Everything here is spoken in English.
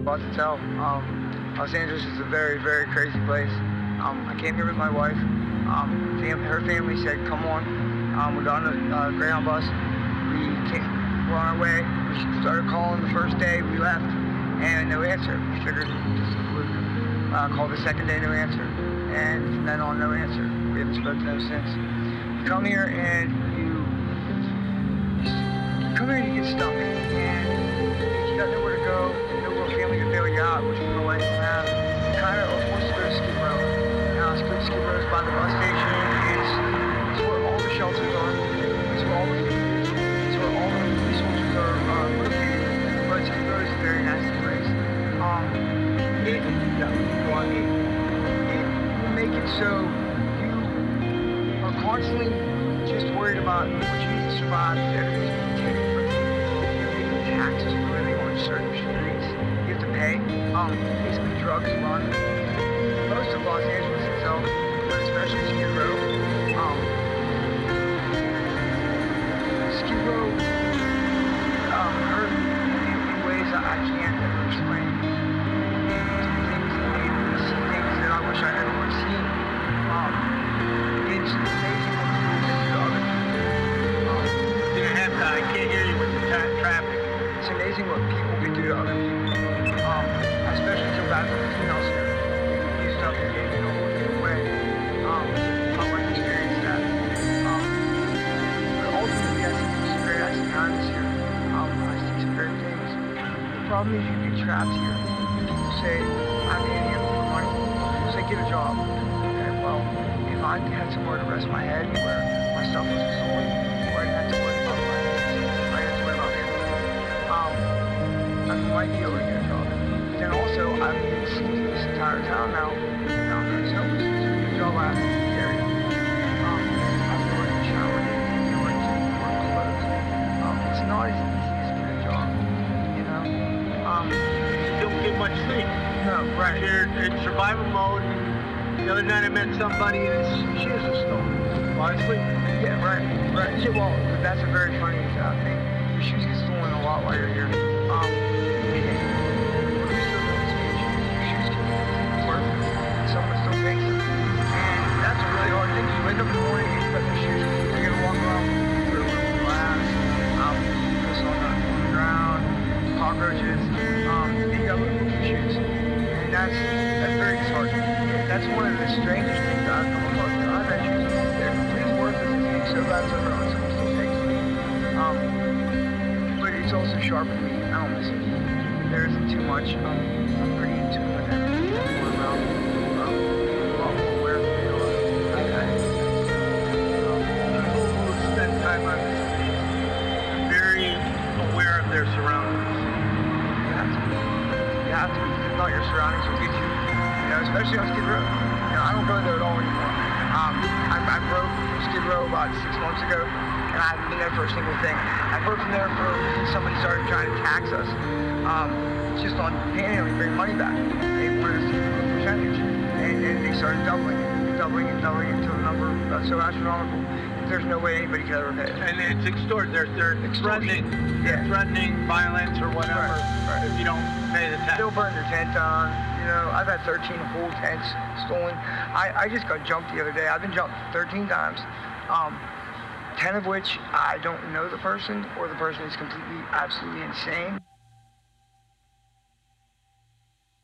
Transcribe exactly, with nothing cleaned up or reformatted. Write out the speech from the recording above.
lot to tell. Um, Los Angeles is a very, very crazy place. Um, I came here with my wife. Um, fam- her family said, come on. Um, we got on a uh, Greyhound bus. We came, we're on our way. We started calling the first day we left, and no answer. We figured just a fluke. Uh, called the second day, no answer. And from then on, no answer. We haven't spoken to them since. You come here and you, you come here and you get stuck. And you got nowhere to go, no real family to bail you out, which my wife don't have. You kind of are forced to go to Skid Row. Now, Skid Skid Row is by the bus station. It's, it's where all the shelters are. It's where all the food is. It's where all the police soldiers are uh, located. But Skid Row is a very nasty place. Um, it, yeah, go on, it, it will make it so you are constantly just worried about what you need to survive. Everything's being taken from you. You're paying taxes for living on certain streets. You have to pay. Um, basically, drugs run most of Los Angeles itself, but especially Skid Row. Um, Skid Row um, hurt me in, in ways that I can't ever explain. Things that made me see things that I wish I never would have seen. Um, it's amazing what people can do to other people. Um, Didn't have to, I can't hear you with the tra- traffic. It's amazing what people can do to other people. Um, I especially feel bad for the females here. They get used up and get in a whole different way. Um, my wife experienced that. Um, but ultimately, I see some great acts of kindness here. Um, I see some great things. The problem is you get trapped here. People say, I'm panhandling for money. People say, get a job. Okay, well, if I had somewhere to rest my head where my stuff wasn't stolen, where I didn't have to worry about my I didn't have to worry about everything, um, I might be able to get a job. But then also, I've been sleeping this entire town now. Now I'm very homeless. It's a good job I have in the area. Um, I've nowhere to shower, nowhere to keep warm clothes. Um, it's not as easy as getting a job, you know? Um, You don't get much sleep. no, right. You're in survival mode. The other night I met somebody and his shoes are stolen. Honestly. Yeah, right, right. Yeah, well, that's a very funny uh, thing. Your shoes get stolen a lot while you're here. Um, and when you still don't see your shoes, your shoes can be worthless. Someone still takes them. And that's a really hard thing. You wake up in the morning and you expect your shoes. You're going to walk around through glass, um, piss on the, on the ground, cockroaches, um, and you got to look for shoes. And that's, that's very disheartening. That's one of the strangest things that I've come across. I've had shoes. They're completely worthless. It's being so bad so wrong. Someone still takes them. Um, but it's also sharpened me. I don't miss it. There isn't too much. Um, I'm pretty in tune with everything that's going around. Um, a lot more aware of it. I, I, um, People who spend time on this street are very aware of their surroundings. you have to be. You have to be. Because if not, your surroundings will get you. You know, especially on Skid Row. You know, I don't go there at all anymore. Um, I, I broke from Skid Row about six months ago, and I haven't been there for a single thing. I broke from there for somebody started trying to tax us, um, just on panhandling, bring money back. They wanted us to give them a percentage, and, and they started doubling it, doubling it, doubling it until the number got so astronomical. There's no way anybody could ever pay it. And it's extort. They're, they're Extortion. threatening, Yeah. threatening violence or whatever Right, right. if you don't pay the tax. They'll burn your tent down. You know, I've had thirteen whole tents stolen. I, I just got jumped the other day. I've been jumped thirteen times, um, ten of which I don't know the person, or the person is completely, absolutely insane.